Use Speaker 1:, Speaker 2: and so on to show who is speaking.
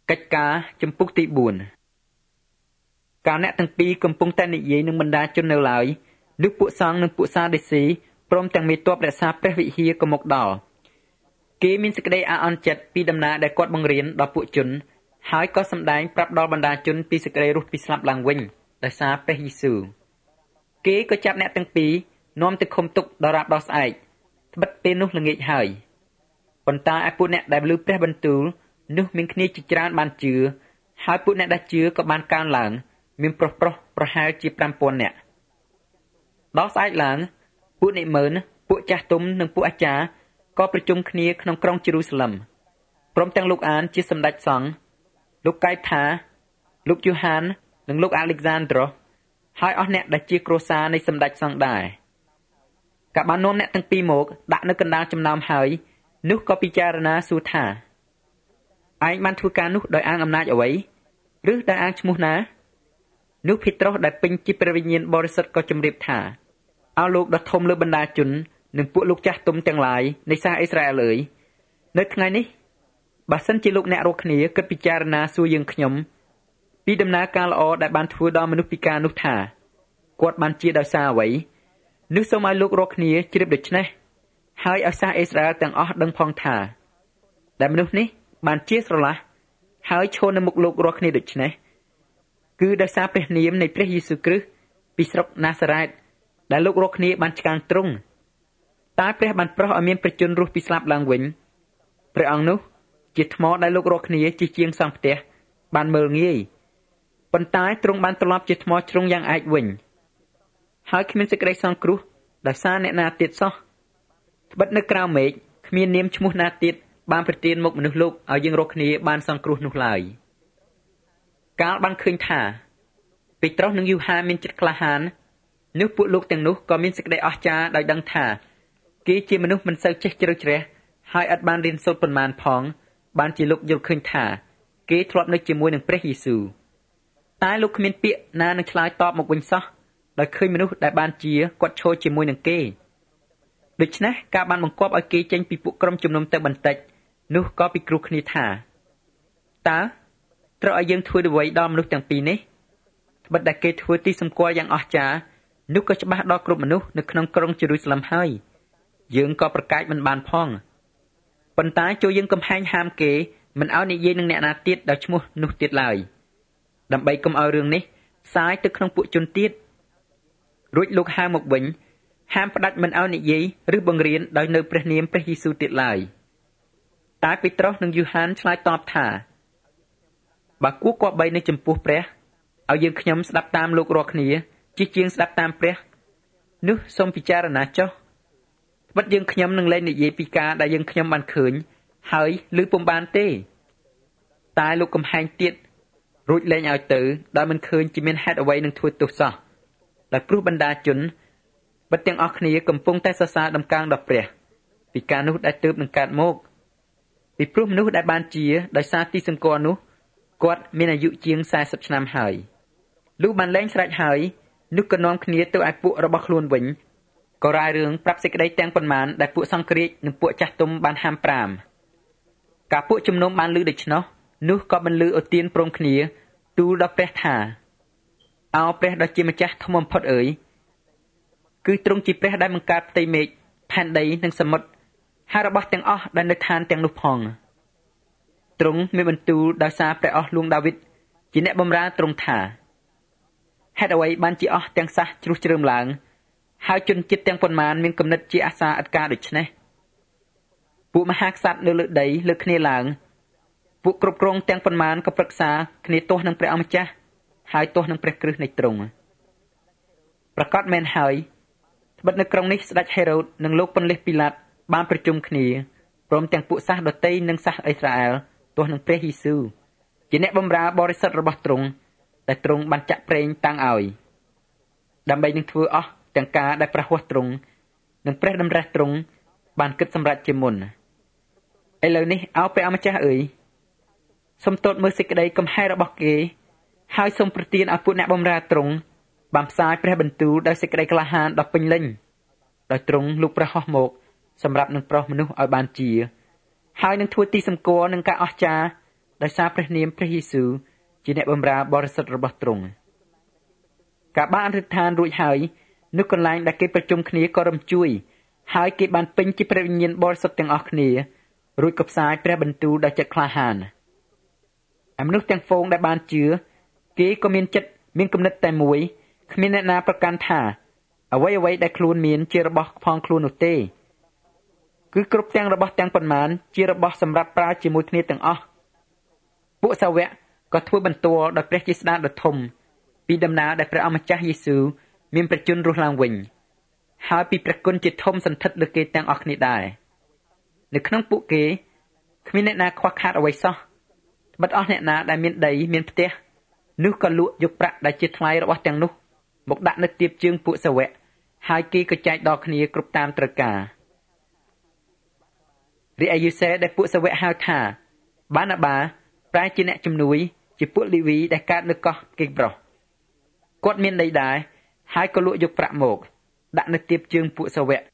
Speaker 1: កិច្ចការចំពុកទី4កាលអ្នកទាំងពីរកំពុងតែនិយាយនឹងបណ្ដាជននៅឡើយនោះពួកសង្ឃនិងពួកសាដេស៊ីព្រមទាំងមេទ័ពរក្សាព្រះវិហារក៏មកដល់គេមានសេចក្តីអាក់អន់ចិត្តពីដំណើរដែលគាត់បង្រៀនដល់ពួកជនហើយក៏សម្ដែងប្រាប់ដល់បណ្ដាជនពីសេចក្តីរស់ពីស្លាប់ឡើងវិញដោយសារព្រះយេស៊ូវគេក៏ចាប់អ្នកទាំងពីរនាំទៅឃុំទុកដល់រាបដល់ស្អែកត្បិតពេលនោះល្ងាចហើយប៉ុន្តែឯពួកអ្នកដែលឮព្រះបន្ទូលនោះមានគ្នាជាច្រើនបានជឿហើយពួកអ្នកដែលជឿក៏បានកើនឡើងមានប្រុសប្រហែលជា 5,000 នាក់ដល់ស្អែកឡើងពួកនិមឺនពួកចាស់ទុំនិងពួកអាចារ្យក៏ប្រជុំគ្នាក្នុងក្រុងយេរូសាឡិមព្រមទាំងលោកអានជាសម្ដេចសង្ឃលោកកៃផាលោកយូហាននិងលោកអាឡិចសានដ្រូសហើយអស់អ្នកដែលជាគ្រួសារនៃសម្ដេចសង្ឃដែរកាលបាននាំអ្នកទាំងពីរមកដាក់នៅកណ្ដាលចំណោមហើយនោះក៏ពិចារណាសួរថាឯងបានធ្វើការនោះដោយអាងអំណាចអ្វីឬដោយអាងឈ្មោះណានោះភេត្រុសដែលពេញជាព្រះវិញ្ញាណបរិសុទ្ធក៏ជម្រាបថាអោលោកដ៏ធំលើបណ្ដាជននិងពួកលោកចាស់ទុំទាំងឡាយនៃសាសអ៊ីស្រាអែលអើយនៅថ្ងៃនេះបើសិនជាលោកអ្នករាល់គ្នាគិតពិចារណាសួរយើងខ្ញុំពីដំណើរការល្អដែលបានធ្វើដល់មនុស្សពិការនោះថាគាត់បានជាដោយសារអ្វីនោះសូមឲ្យលោករាល់គ្នាជ្រាបដូច្នេះហើយឲ្យសាសអ៊ីស្រាអែលទាំងអស់ដឹងផងថាដែលមនុស្សនេះបានជាស្រឡះហើយឈរនៅមុខលោករាល់គ្នាដូច្នេះគឺដោយសារព្រះនាមនៃព្រះយេស៊ូវគ្រីស្ទពីស្រុកណាសារ៉េតដែលលោករាល់គ្នាបានឆ្កាងទ្រង់តែព្រះបានប្រោសឲ្យមានព្រះជន្មរស់ពីស្លាប់ឡើងវិញព្រះអង្គនោះជាថ្មដែលលោករាល់គ្នាជាជាងសង់ផ្ទះបានមើលងាយប៉ុន្តែទ្រង់បានត្រឡប់ជាថ្មជ្រុងយ៉ាងឯកវិញហើយគ្មានសេចក្តីសង្គ្រោះដោយសារអ្នកណាទៀតសោះត្បិតនៅក្រៅមេឃគ្មាននាមឈ្មោះណាទៀតបានប្រទានមកមនុស្សលោកឲ្យយើងរាល់គ្នាបានសង្គ្រោះនោះឡើយកាលបានឃើញថាពេត្រុសនិងយូហានមានចិត្តក្លាហាននោះពួកលោកទាំងនោះក៏មានសេចក្តីអស្ចារ្យដោយដឹងថាគេជាមនុស្សមិនសូវចេះជ្រៅជ្រះហើយឥតបានរៀនសូត្រប៉ុន្មានផងបានជាលោកយល់ឃើញថាគេធ្លាប់នៅជាមួយនឹងព្រះយេស៊ូវតែលោកគ្មានពាក្យណានឹងឆ្លើយតបមកវិញសោះដោយឃើញមនុស្សដែលបានជាគាត់ឈរជាមួយនឹងគេដូច្នេះការបានបង្គាប់ឲ្យគេចេញពីពួកក្រុមជំនុំទៅបន្តិចនោះក៏ពិគ្រោះគ្នាថាតើត្រូវឲ្យយើងធ្វើអ្វីដល់មនុស្សទាំងពីរនេះត្បិតតែគេធ្វើទីសម្គាល់យ៉ាងអស្ចារ្យនោះក៏ច្បាស់ដល់គ្រប់មនុស្សនៅក្នុងក្រុងយេរូសាឡិមហើយយើងក៏ប្រកែកមិនបានផងប៉ុន្តែចូលយើងកំហែងហាមគេមិនឲ្យនិយាយនឹងអ្នកណាទៀតដោយឈ្មោះនោះទៀតឡើយដើម្បីកុំឲ្យរឿងនេះផ្សាយទៅក្នុងពួកជនទៀតរួចលោកហៅមកវិញហាមផ្ដាច់មិនឲ្យនិយាយឬបង្រៀនដោយនៅព្រះនាមព្រះយេស៊ូវទៀតឡើយតែពេត្រុសនិងយូហានឆ្លើយតបថាបើគួរគប្បីនៅចំពោះព្រះឲ្យយើងខ្ញុំស្ដាប់តាមលោករាល់គ្នាជាជាងស្ដាប់តាមព្រះនោះសូមពិចារណាចុះត្បិតយើងខ្ញុំនឹងលែងនិយាយពីការដែលយើងខ្ញុំបានឃើញហើយឮពុំបានទេតែលោកកំហែងទៀតរួចលែងឲ្យទៅដោយមិនឃើញជាមានហេតុអ្វីនឹងធ្វើទោសសោះដោយព្រោះបណ្ដាជនបិទទាំងអស់គ្នាកំពុងតែសរសើរដំកើងដល់ព្រះពីការនោះដែលទើបនឹងកើតមកពីព្រោះមនុស្សដែលបានជាដោយសារទីសម្គាល់នោះគាត់មានអាយុជាង40ឆ្នាំហើយលុះបានលែងស្រេចហើយនោះក៏នាំគ្នាទៅឲ្យពួករបស់ខ្លួនវិញក៏រាយរឿងប្រាប់សេចក្តីទាំងប៉ុន្មានដែលពួកសង្គ្រាចនិងពួកចាស់ទុំបានហាមប្រាមការពួកជំនុំបានឮដូច្នោះនោះក៏បន្លឺឧទានព្រមគ្នាទូលដល់ព្រះថាអោព្រះដ៏ជាម្ចាស់ធំបំផុតអើយគឺទ្រង់ជាព្រះដែលបង្កើតផ្ទៃមេឃផែនដីនិងសមុទ្រហើយរបស់ទាំងអស់ដែលនៅឋានទាំងនោះផងទ្រង់មានបន្ទូលដោយសារព្រះអស់លួងដាវីតជាអ្នកបម្រើទ្រង់ថាហេតុអ្វីបានជាអស់ទាំងសះជ្រុះជ្រើមឡើងហើយជនជាតិទាំងប៉ុន្មានមានគំនិតជាអាសាឥតការដូច្នេះពួកមហាក្សត្រនៅលើដីលើកគ្នាឡើងពួកគ្រប់គ្រងទាំងប៉ុន្មានក៏ប្រឹក្សាគ្នាទាស់នឹងព្រះអម្ចាស់ហើយទាស់នឹងព្រះគ្រឹះនៃទ្រង់ប្រកាសមែនហើយត្បិតនៅក្រុងនេះស្ដេចហេរ៉ូតនិងលោកពន្លិសពីឡាតបានប្រជុំគ្នាព្រមទាំងពួកសាសដតីនិងសាសអ៊ីស្រាអែលទាស់នឹងព្រះយេស៊ូវជាអ្នកបម្រើបរិសុទ្ធរបស់ទ្រង់ដែលទ្រង់បានចាក់ប្រេងតាំងឲ្យដើម្បីនឹងធ្វើអស់ទាំងការដែលព្រះហស្ថទ្រង់និងព្រះតម្រិះទ្រង់បានគិតសម្រេចជាមុនឥឡូវនេះអោព្រះអម្ចាស់អើយសូមទតមើលសេចក្តីកំហែងរបស់គេហើយសូមប្រទានឲ្យពួកអ្នកបម្រើទ្រង់បានផ្សាយព្រះបន្ទូលដោយសេចក្តីក្លាហានដ៏ពេញលេញដោយទ្រង់លោកព្រះហស្ថមកសម្រាប់នឹងប្រោសមនុស្សឲ្យបានជាហើយនឹងធ្វើទីសម្គាល់នឹងការអស្ចារ្យដោយសារព្រះនាមព្រះយេស៊ូវជាអ្នកបម្រើបរិសុទ្ធរបស់ទ្រង់ការបានអធិដ្ឋានរួចហើយនៅកន្លែងដែលគេប្រជុំគ្នាក៏រំជួយហើយគេបានពេញជាព្រះវិញ្ញាណបរិសុទ្ធទាំងអស់គ្នារួចក៏ផ្សាយព្រះបន្ទូលដោយចិត្តក្លាហានមនុស្សទាំងហ្វូងដែលបានជឿគេក៏មានចិត្តមានគំនិតតែមួយគ្មានអ្នកណាប្រកាន់ថាអ្វីៗដែលខ្លួនមានជារបស់ផងខ្លួននោះទេគឺគ្រប់ទាំងរបស់ទាំងប៉ុន្មានជារបស់សម្រាប់ប្រើជាមួយគ្នាទាំងអស់ពួកសាវកក៏ធ្វើបន្ទាល់ដោយព្រះជាស្ដេចដ៏ធំពីដំណើរដែលព្រះអម្ចាស់យេស៊ូវមានប្រជញ្ញរស់ឡើងវិញហើយពីព្រះគុណជាធំសន្ធិដ្ឋលើគេទាំងអស់គ្នាដែរនៅក្នុងពួកគេគ្មានអ្នកណាខ្វះខាតអ្វីសោះត្បិតអស់អ្នកណាដែលមានដីមានផ្ទះនោះក៏លក់យកប្រាក់ដែលជាថ្លៃរបស់ទាំងនោះមកដាក់នៅទៀបជើងពួកសាវកហើយគេក៏ចែកដល់គ្នាគ្រប់តាមត្រូវការរីឯយូសេដែលពួកសាវកហៅថាបាណាបាប្រែជាអ្នកជំនួយជាពួកលីវីដែលកើតនៅកោះគេប្រុសគាត់មានដីដែរហើយក៏លក់យកប្រាក់មកដាក់នៅទៀបជើងពួកសាវក